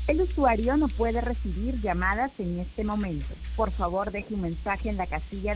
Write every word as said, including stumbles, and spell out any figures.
El usuario no puede recibir llamadas en este momento. Por favor, deje un mensaje en la casilla